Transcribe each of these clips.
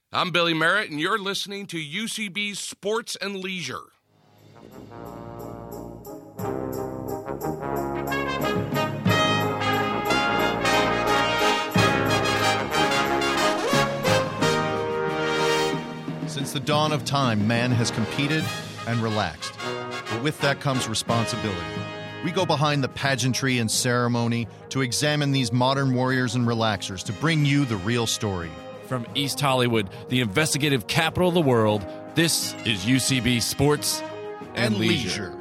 I'm Billy Merritt, and you're listening to UCB Sports and Leisure. Since the dawn of time, man has competed and relaxed. But with that comes responsibility. We go behind the pageantry and ceremony to examine these modern warriors and relaxers to bring you the real story. From East Hollywood, the investigative capital of the world, this is UCB Sports and Leisure.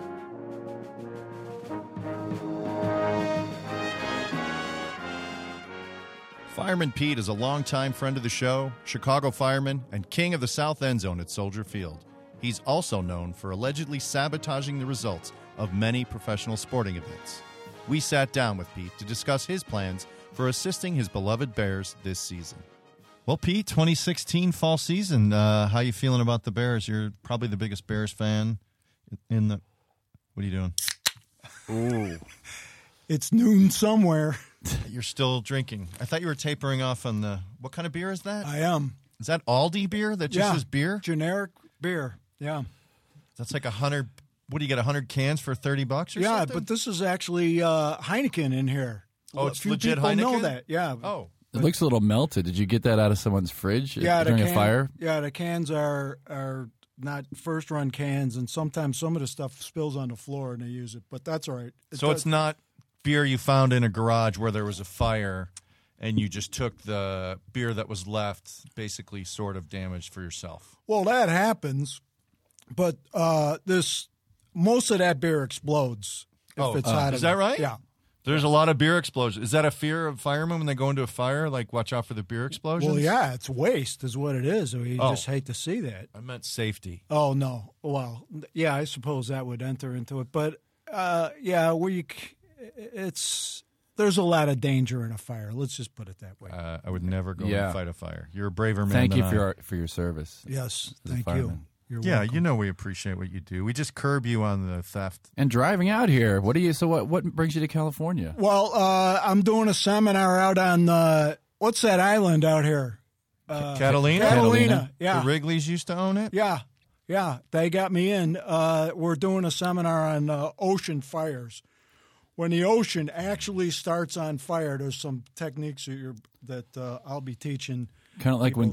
Fireman Pete is a longtime friend of the show, Chicago fireman, and king of the South End Zone at Soldier Field. He's also known for allegedly sabotaging the results of many professional sporting events. We sat down with Pete to discuss his plans for assisting his beloved Bears this season. Well, Pete, 2016 fall season, how you feeling about the Bears? You're probably the biggest Bears fan in the... What are you doing? Ooh. It's noon somewhere. You're still drinking. I thought you were tapering off on the... What kind of beer is that? I am. Is that Aldi beer that just is beer? Generic beer, yeah. That's like 100... What do you get, 100 cans for $30 or something? Yeah, but this is actually Heineken in here. Oh, it's few legit people Heineken? know that, yeah. Oh. It looks a little melted. Did you get that out of someone's fridge during a fire? Yeah, the cans are not first-run cans, and sometimes some of the stuff spills on the floor and they use it, but that's all right. It's not beer you found in a garage where there was a fire and you just took the beer that was left, basically sort of damaged for yourself. Well, that happens, but most of that beer explodes if it's hot. Is that right? Yeah. There's a lot of beer explosions. Is that a fear of firemen when they go into a fire? Like, watch out for the beer explosions? Well, yeah, it's waste is what it is. You just hate to see that. I meant safety. Oh, no. Well, yeah, I suppose that would enter into it. But, there's a lot of danger in a fire. Let's just put it that way. I would never go and fight a fire. You're a braver man Thank you for your service. Yes, thank you. You're yeah, welcome. you know we appreciate what you do. We just curb you on the theft. And driving out here, what brings you to California? Well, I'm doing a seminar out on what's that island out here? Catalina? Catalina, yeah. The Wrigley's used to own it? Yeah, they got me in. We're doing a seminar on ocean fires. When the ocean actually starts on fire, there's some techniques that I'll be teaching. Kind of like when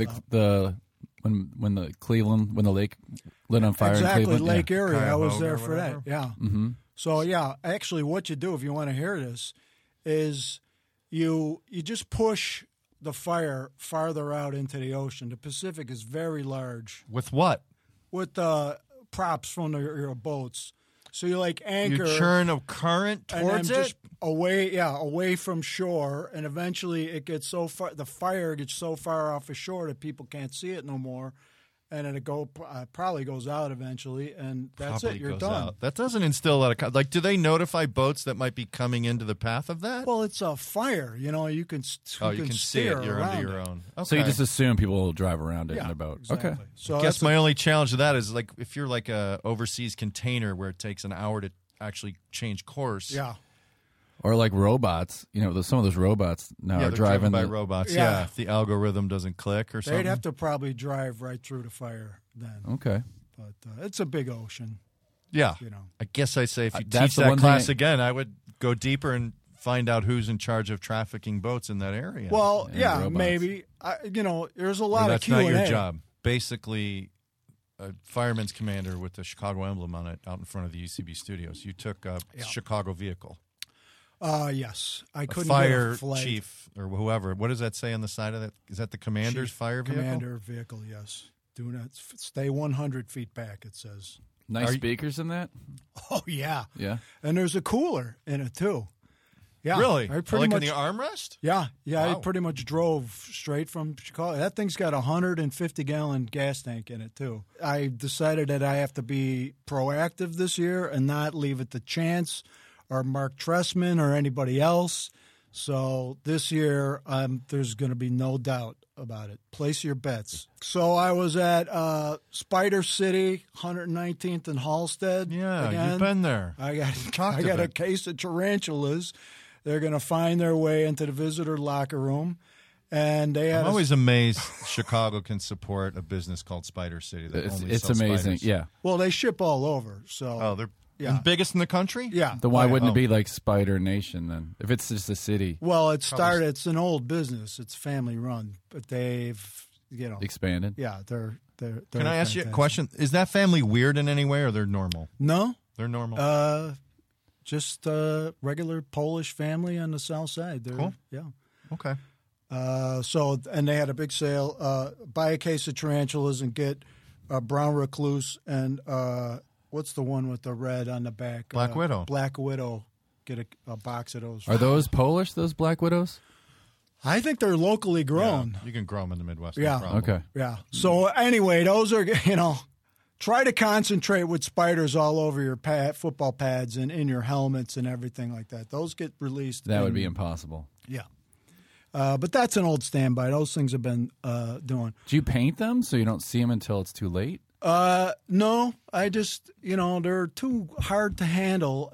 when the lake lit on fire exactly, in Cleveland. Lake Erie. I was there or for that. Yeah. Mm-hmm. So actually, what you do if you want to hear this is you just push the fire farther out into the ocean. The Pacific is very large. With what? With props from your boats. So you anchor. You churn a current towards it? Just away from shore, and eventually it gets so far. The fire gets so far off the shore that people can't see it no more, and then it probably goes out eventually, and that's Probably it. You're goes done. out. That doesn't instill a lot of do they notify boats that might be coming into the path of that? Well, it's a fire. You know, you can see steer it. You're under your it. own. Okay. So you just assume people will drive around it in their boat. Exactly. Okay. So I guess my only challenge to that is if you're like a overseas container where it takes an hour to actually change course. Yeah. Or like robots, some of those robots now Yeah, are they're driving by robots. Yeah, if the algorithm doesn't click or something. They'd have to probably drive right through the fire then. Okay. But it's a big ocean. Yeah. You know. I guess I say if you That's teach the that one class thing again, I would go deeper and find out who's in charge of trafficking boats in that area. Well, And yeah, robots. maybe. There's a lot Or of that's Q&A. not your job. Basically, a fireman's commander with the Chicago emblem on it out in front of the UCB studios. You took a Chicago vehicle. Yes. I A couldn't fire get a flag. chief or whoever. What does that say on the side of that? Is that the commander's fire vehicle? Commander vehicle, yes. Do not stay 100 feet back, it says. Nice speakers in that? Oh, yeah. Yeah. And there's a cooler in it, too. Yeah. Really? I pretty Like much, in the armrest? Yeah. I Wow. pretty much drove straight from Chicago. That thing's got a 150-gallon gas tank in it, too. I decided that I have to be proactive this year and not leave it to chance or Mark Tressman or anybody else. So this year, there's going to be no doubt about it. Place your bets. So I was at Spider City, 119th and Halstead. Yeah, again. you've been there. I got a case of tarantulas. They're going to find their way into the visitor locker room. And they had I'm always amazed Chicago can support a business called Spider City. That only It's sells amazing. spiders. Yeah. well, they ship all over. So Oh, they're Yeah. the biggest in the country? yeah. Then why Oh, yeah. wouldn't Oh. it be like Spider Nation then? If it's just a city Well, it started. It's an old business. It's family run, but they've expanded? yeah, they're Can I ask you a fantastic. question? Is that family weird in any way, or they're normal? No, They're normal. just a regular Polish family on the south side. They're, Cool. Yeah. Okay. So and they had a big sale. Buy a case of tarantulas and get brown recluse and what's the one with the red on the back? Black Widow. Black Widow. Get a box of those. Are those Polish? Those Black Widows? I think they're locally grown. Yeah, you can grow them in the Midwest. Yeah. No problem. Okay. Yeah. So anyway, those are try to concentrate with spiders all over your football pads and in your helmets and everything like that. Those get released. That would be impossible. Yeah. But that's an old standby. Those things have been doing. Do you paint them so you don't see them until it's too late? No, I just they're too hard to handle.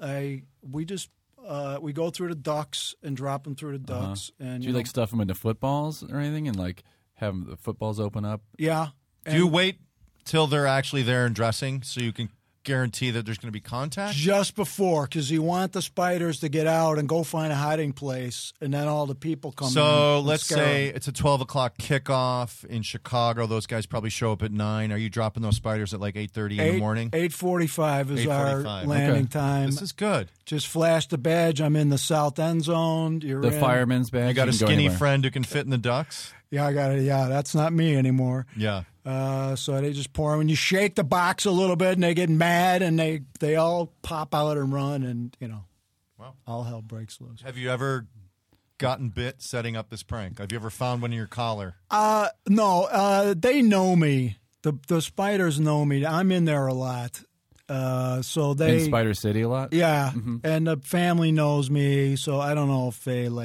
We go through the ducts and drop them through the ducts. And Do you like stuff them into footballs or anything and like have the footballs open up? Yeah. Do you wait till they're actually there and dressing so you can guarantee that there's going to be contact? Just before, because you want the spiders to get out and go find a hiding place, and then all the people come in. So and let's scare say them. it's a 12 o'clock kickoff in Chicago. Those guys probably show up at 9. Are you dropping those spiders at like 8:30 in the morning? 8:45 is our 8:45. landing Okay. time. This is good. Just flash the badge. I'm in the south end zone. You're The in. fireman's badge. You got a can go skinny anywhere. friend who can fit in the ducks? Yeah, I got it. Yeah, that's not me anymore. Yeah. So they just pour them, and you shake the box a little bit, and they get mad, and they all pop out and run, and Wow. all hell breaks loose. Have you ever gotten bit setting up this prank? Have you ever found one in your collar? No, they know me. The spiders know me. I'm in there a lot. So they In Spider City a lot? yeah, Mm-hmm. and the family knows me. So I don't know if they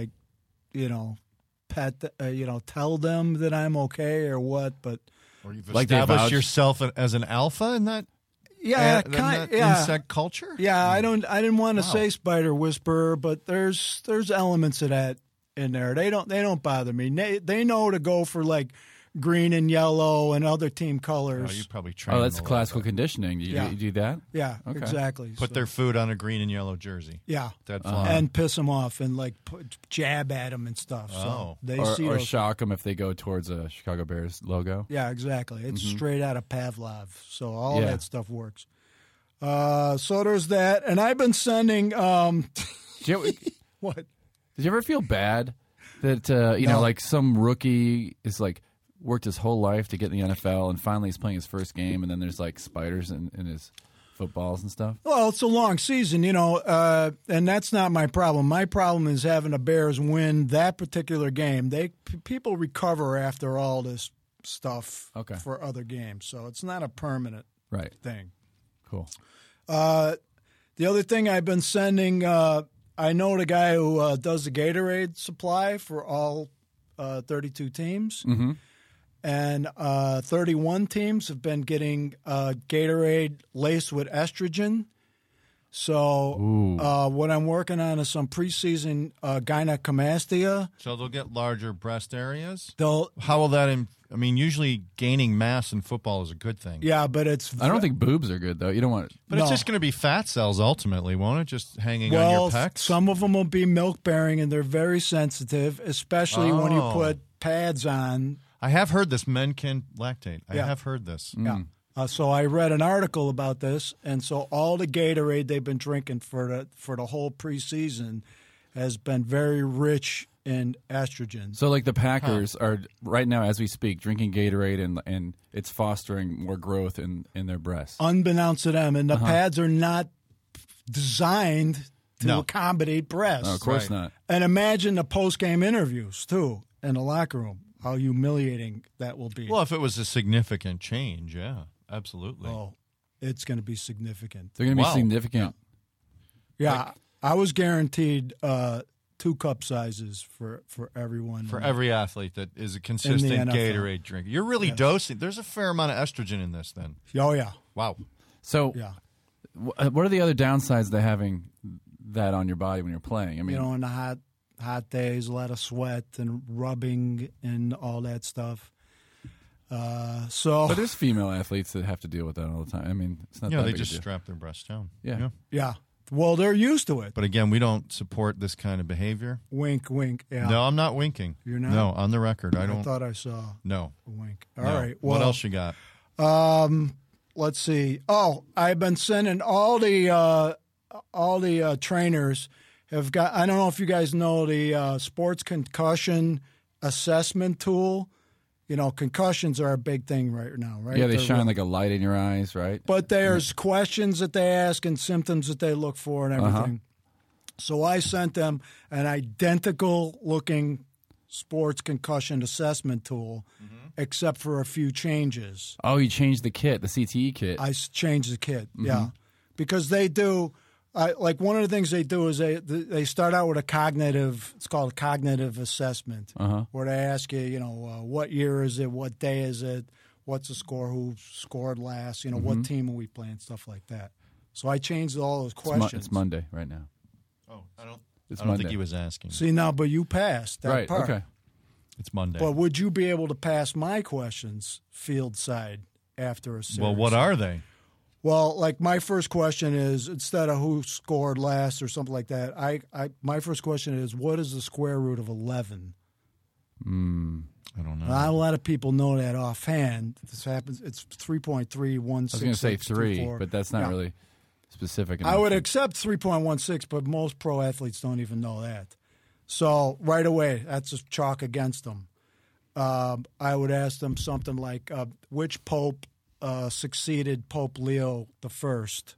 tell them that I'm okay or what, but Or you've Like they established vouch- yourself as an alpha in that, yeah, in that yeah. insect culture? Yeah, I didn't want to Wow. say spider whisperer, but there's elements of that in there. They don't bother me. They know to go for like green and yellow and other team Oh, colors. you probably train Oh, them that's a lot. classical conditioning. Yeah. You do that? yeah, Okay. exactly. Put So, their food on a green and yellow jersey. yeah, Dead fly. and piss them off and like jab at them and stuff. So Oh. they Or, see or those. shock them if they go towards a Chicago Bears logo? Yeah, exactly. It's straight out of Pavlov. So all Mm-hmm. Yeah. that stuff works. So there's that, and I've been sending. Did you, What? did you ever feel bad that, No. like some rookie is like worked his whole life to get in the NFL and finally he's playing his first game and then there's like spiders in his footballs and stuff? Well, it's a long season, and that's not my problem. My problem is having the Bears win that particular game. People recover after all this stuff Okay. for other games, so it's not a permanent Right. thing. Cool. The other thing I've been sending, I know the guy who does the Gatorade supply for all 32 teams. Mm-hmm. And 31 teams have been getting Gatorade laced with estrogen. So what I'm working on is some preseason gynecomastia. So they'll get larger breast areas? They'll, How will that usually gaining mass in football is a good thing. yeah, but it's I don't think boobs are good though. You don't want But it's No. just going to be fat cells ultimately, won't it? Just hanging on well, your pecs? some of them will be milk bearing, and they're very sensitive, especially when you Oh. put pads on. I have heard this. Men can lactate. I Yeah. have heard this. Yeah. So I read an article about this, and so all the Gatorade they've been drinking for the whole preseason has been very rich in estrogen. So, like the Packers are right now, as we speak, drinking Gatorade, and it's fostering more growth in their breasts. Unbeknownst to them, and the pads are not designed to No. accommodate breasts. No, of course Right. not. And imagine the post-game interviews too in the locker room. How humiliating that will be. Well, if it was a significant change, yeah, absolutely. Oh, it's going to be significant. They're going to be Wow. significant. Yeah, I was guaranteed 2 cup sizes for everyone. For every athlete that is a consistent NFL. Gatorade drinker. You're really dosing. There's a fair amount of estrogen in this then. Oh yeah, Wow. So, yeah. what are the other downsides to having that on your body when you're playing? I mean, In the hot hot days, a lot of sweat and rubbing and all that stuff. But there's female athletes that have to deal with that all the time. I mean, it's not that they big just a deal. strap their breasts down. Yeah. Well, they're used to it. But again, we don't support this kind of behavior. Wink, wink. Yeah. No, I'm not winking. You're not? No, on the record, I don't. I thought I saw No. a wink. No. All right. Well, what else you got? Let's see. Oh, I've been sending all the trainers have got. I don't know if you guys know the sports concussion assessment tool. You know, concussions are a big thing right now, right? Yeah, they They're shine like a light in your eyes, right? But there's questions that they ask and symptoms that they look for and everything. So I sent them an identical-looking sports concussion assessment tool, except for a few changes. Oh, you changed the kit, the CTE kit. I changed the kit, yeah, because they do. Like one of the things they do is they start out with a cognitive. It's called a cognitive assessment, where they ask you, you know, what year is it, what day is it, what's the score, who scored last, you know, what team are we playing, stuff like that. So I changed all those questions. It's Monday right now. Oh, I don't Monday. think he was asking. See now, but you passed that Right. part. Okay. It's Monday. But would you be able to pass my questions field side after a series? Well, what are they? Well, like my first question is, instead of who scored last or something like that, my first question is, what is the square root of 11? I don't know. Not a lot of people know that offhand. This happens. It's 3.316. I was going to say 3, but that's not really specific enough. I would accept 3.16, but most pro athletes don't even know that. So right away, that's just chalk against them. I would ask them something like, which pope succeeded Pope Leo the First?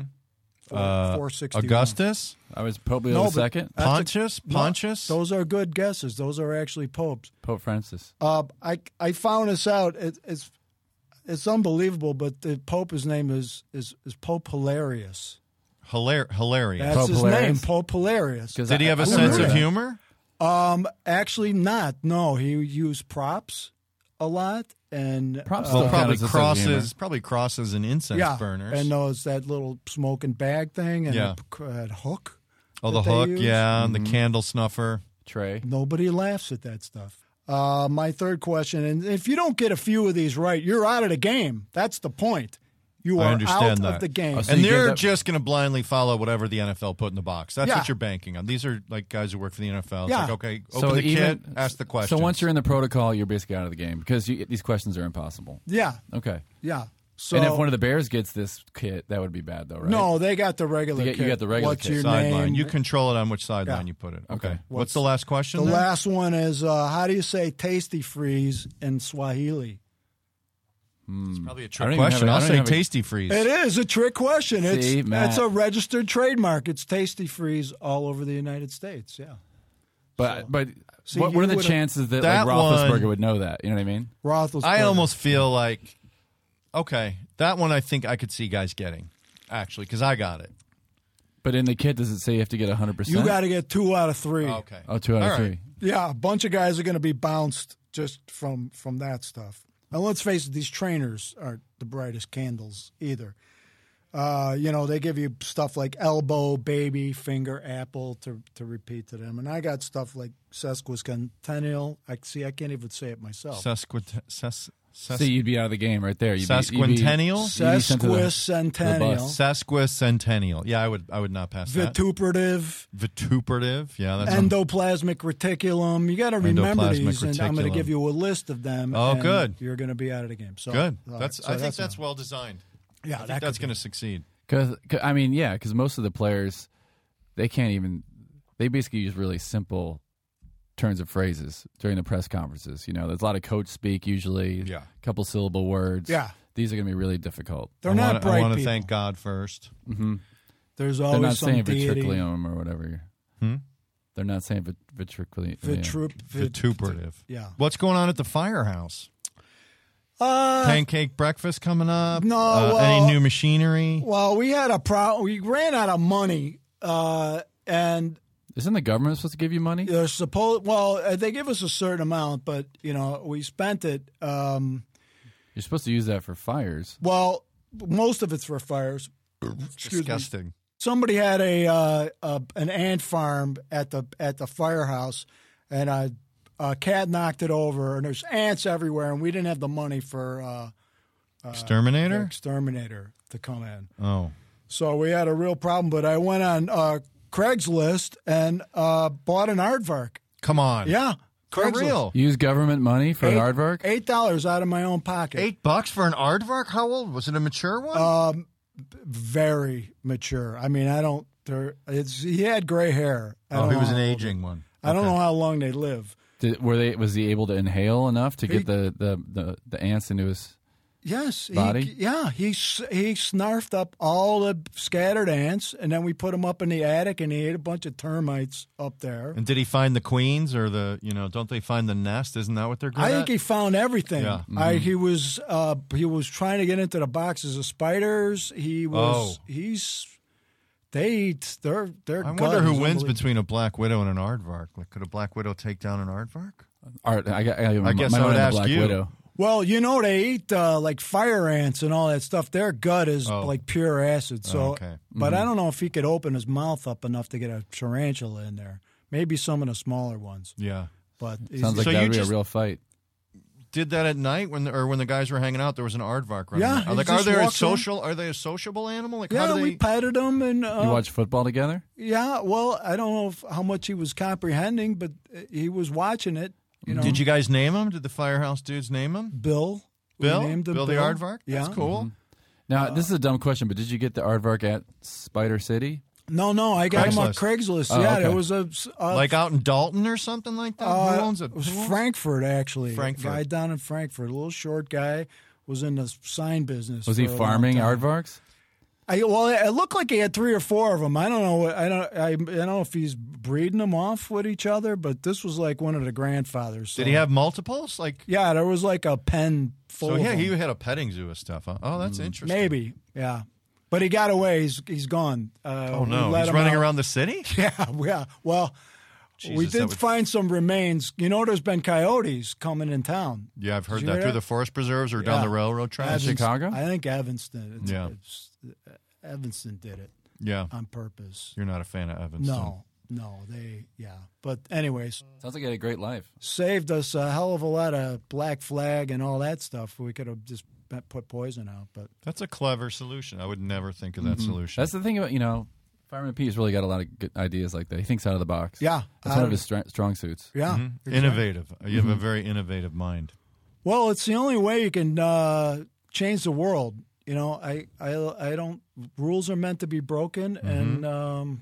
461. Augustus? I was Pope Leo II. Pontius? Those are good guesses. Those are actually popes. Pope Francis. I found this out. It's unbelievable, but the Pope, his name is Pope Hilarious. Hilarious. That's Pope his Hilarious? name, Pope Hilarious. Did he have a I sense remember of that. humor? Actually not. No, he used props a lot and Props Well, still probably count as a sense of humor. crosses and incense burners. and those that little smoking bag thing and Yeah. that hook. Oh, the that they hook, use. yeah, and the candle snuffer. Tray. Nobody laughs at that stuff. My third question, and if you don't get a few of these right, you're out of the game. That's the point. You I are understand out that. of the game. Oh, so And you give they're that- just going to blindly follow whatever the NFL put in the box. That's Yeah. what you're banking on. These are like guys who work for the NFL. It's Yeah. like, okay, open So the even- kit, ask the question. So once you're in the protocol, you're basically out of the game because these questions are impossible. Yeah, Okay. yeah. So And if one of the Bears gets this kit, that would be bad, though, right? no, they got the regular. You kit. got the regular What's kit. your sideline. name? You control it on which sideline Yeah. you put it. Okay. Okay. What's the last question? The then? last one is how do you say "tasty freeze" in Swahili? It's probably a I trick don't even question. have a- I I'll don't say even have a- Tasty Freeze. It is a trick question. See, Matt. It's a registered trademark. It's Tasty Freeze all over the United States. Yeah, But See, what you are the would've- chances that That like Roethlisberger one- would know that? You know what I mean? Roethlisberger. I almost feel like, okay, that one I think I could see guys getting, actually, because I got it. But in the kit, does it say you have to get 100%? You got to get 2 out of 3. Okay. Oh, 2 out of All 3. right. Yeah, a bunch of guys are going to be bounced just from that stuff. Now, let's face it, these trainers aren't the brightest candles either. They give you stuff like elbow, baby, finger, apple to repeat to them. And I got stuff like sesquicentennial. I can't even say it myself. So you'd be out of the game right there. Sesquicentennial? You'd be sent to the Sesquicentennial. bus. Sesquicentennial. Yeah, I would not pass that. Vituperative. Vituperative. Yeah, that's Endoplasmic reticulum. You got to remember Endoplasmic these, and I'm going to reticulum. give you a list of them. Oh, and good. You're going to be out of the game. So good. all That's. right, so I think that's a- well designed. Yeah, I think that that's could be. going to succeed. Because most of the players, they basically use really simple turns of phrases during the press conferences. You know, there's a lot of coach speak usually, Yeah. a couple syllable words. Yeah. These are going to be really difficult. They're not bright I want to people. thank God first. There's They're always not some saying deity. vitriculum or whatever. They're not saying vitriculum. Vituperative. Yeah. What's going on at the firehouse? Pancake breakfast coming up? No, well- any new machinery? Well, we had we ran out of money, and Isn't the government supposed to give you money? they're supposed. Well, they give us a certain amount, but we spent it. You're supposed to use that for fires. Well, most of it's for fires. Excuse me. Disgusting. Somebody had an ant farm at the firehouse, and a cat knocked it over, and there's ants everywhere, and we didn't have the money for Exterminator? Exterminator to come in. Oh. So we had a real problem, but I went on Craigslist and bought an aardvark. Come on. Yeah. For Craigslist. real? Use government money for an aardvark? $8 out of my own pocket. $8 for an aardvark? How old? Was it a mature one? Very mature. I mean, he had gray hair. He was an aging one. I don't know how long they live. Was he able to inhale enough to get the ants into his Yes. body? He snarfed up all the scattered ants, and then we put them up in the attic, and he ate a bunch of termites up there. And did he find the queens or don't they find the nest? Isn't that what they're good I at? think he found everything. Yeah. He was trying to get into the boxes of spiders. They're I wonder who wins between a black widow and an aardvark. Like, could a black widow take down an aardvark? I guess I would ask Black you. Widow. Well, they eat like fire ants and all that stuff. Their gut is like pure acid. So, okay. But I don't know if he could open his mouth up enough to get a tarantula in there. Maybe some of the smaller ones. Yeah. But Sounds like that would be a real fight. Did that at night when the guys were hanging out? There was an aardvark running. Yeah, around. Like, are they a sociable animal? Like, yeah, we petted him and you watch football together? Yeah, well, I don't know how much he was comprehending, but he was watching it. Did you guys name him? Did the firehouse dudes name him? Bill. Bill? We named him Bill the aardvark? Yeah. That's cool. Mm-hmm. Now, this is a dumb question, but did you get the aardvark at Spider City? No, I got him on Craigslist. Oh, yeah, okay. There was like out in Dalton or something like that? Who owns it? It was Frankfurt, actually. Frankfurt. A guy down in Frankfurt, a little short guy, was in the sign business. Was he for a farming long time. aardvarks? It looked like he had 3 or 4 of them. I don't know. I don't know if he's breeding them off with each other, but this was like one of the grandfathers. So. Did he have multiples? Like, yeah, there was like a pen full. So of yeah, them. he had a petting zoo of stuff. Huh? Oh, that's interesting. Maybe, yeah. But he got away. He's gone. Oh no, he's running around the city. Yeah. Well, Jesus, we did find some remains. There's been coyotes coming in town. Yeah, I've heard that through the forest preserves or down the railroad tracks. Chicago? I think Evanston. Evanston did it. Yeah, on purpose. You're not a fan of Evanston. No, But anyways, sounds like he had a great life. Saved us a hell of a lot of black flag and all that stuff. We could have just put poison out, but that's a clever solution. I would never think of that solution. That's the thing about Fireman Pete's really got a lot of good ideas like that. He thinks out of the box. Yeah, that's one of his strong suits. Yeah, exactly. Innovative. You have a very innovative mind. Well, it's the only way you can change the world. I don't. Rules are meant to be broken, and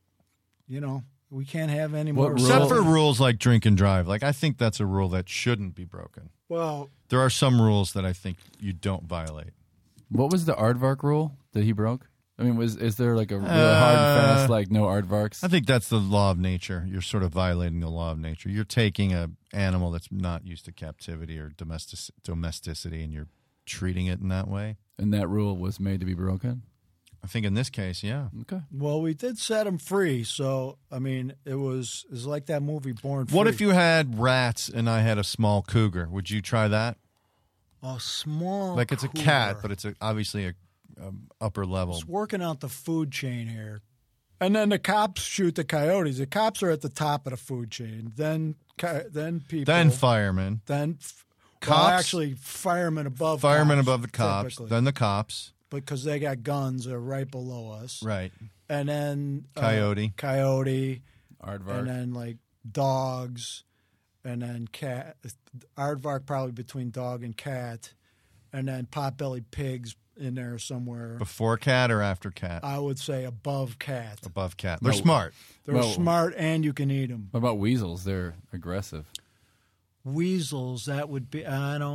we can't have any more. Except for rules like drink and drive. Like, I think that's a rule that shouldn't be broken. Well, there are some rules that I think you don't violate. What was the aardvark rule that he broke? I mean, is there like a real hard and fast, like no aardvarks? I think that's the law of nature. You're sort of violating the law of nature. You're taking an animal that's not used to captivity or domesticity, and you're treating it in that way. And that rule was made to be broken? I think in this case, yeah. Okay. Well, we did set him free, so I mean, it was like that movie Born Free. What if you had rats and I had a small cougar? Would you try that? A small, like it's cougar. A cat, but it's obviously a upper level. It's working out the food chain here, and then the cops shoot the coyotes. The cops are at the top of the food chain. Then people. Then firemen. Then cops. Well, actually, firemen above. Firemen cops, above the cops. typically. Then the cops. Because they got guns, they're right below us. Right. And then coyote, aardvark, and then like dogs, and then cat. Aardvark probably between dog and cat, and then pot-bellied pigs in there somewhere. Before cat or after cat? I would say above cat. Above cat. They're smart. They're smart, and you can eat them. What about weasels? They're aggressive. Weasels, that would be.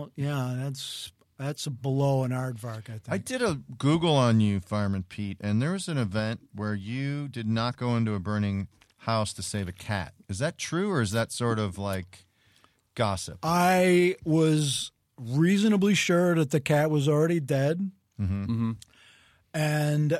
That's below an aardvark, I think. I did a Google on you, Fireman Pete, and there was an event where you did not go into a burning house to save a cat. Is that true, or is that sort of like gossip? I was reasonably sure that the cat was already dead. Mm-hmm. And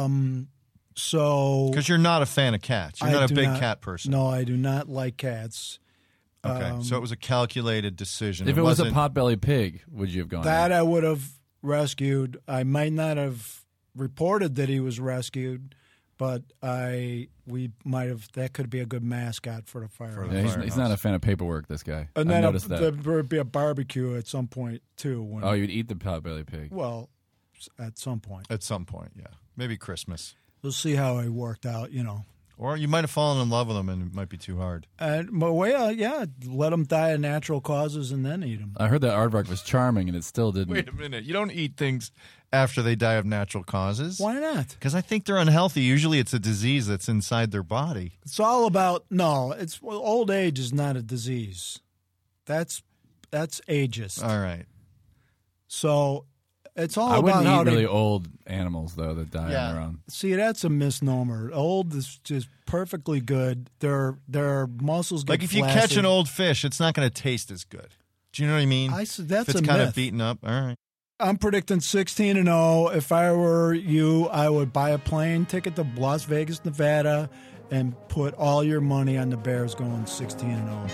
so... Because you're not a fan of cats. You're not a big cat person. No, I do not like cats. Okay, so it was a calculated decision. If it was a pot-bellied pig, would you have gone that there? I would have rescued. I might not have reported that he was rescued, but that could be a good mascot for the firehouse. Yeah, he's not a fan of paperwork, this guy. And I then noticed that. there would be a barbecue at some point, too. Oh, you'd eat the potbelly pig. Well, at some point. At some point, yeah. Maybe Christmas. We'll see how it worked out, Or you might have fallen in love with him and it might be too hard. Let them die of natural causes and then eat them. I heard that aardvark was charming and it still didn't. Wait a minute. You don't eat things after they die of natural causes. Why not? Because I think they're unhealthy. Usually it's a disease that's inside their body. It's all about, old age is not a disease. That's ageist. All right. So it's all I about wouldn't how eat really old animals, though, that die on their own. See, that's a misnomer. Old is just perfectly good. Their muscles get like if you flaccid. catch an old fish, it's not going to taste as good. Do you know what I mean? That's if it's a kind myth. of beaten up. All right. I'm predicting 16-0. If I were you, I would buy a plane ticket to Las Vegas, Nevada, and put all your money on the Bears going 16-0.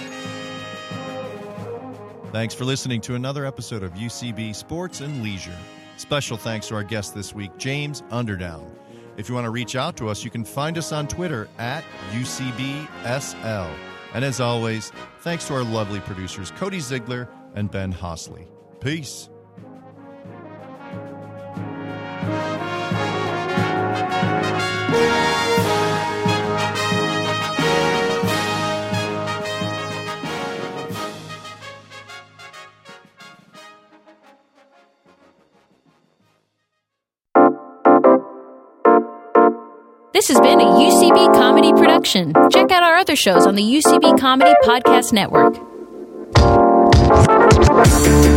Thanks for listening to another episode of UCB Sports and Leisure. Special thanks to our guest this week, James Underdown. If you want to reach out to us, you can find us on Twitter at UCBSL. And as always, thanks to our lovely producers, Cody Ziegler and Ben Hosley. Peace. This has been a UCB Comedy production. Check out our other shows on the UCB Comedy Podcast Network.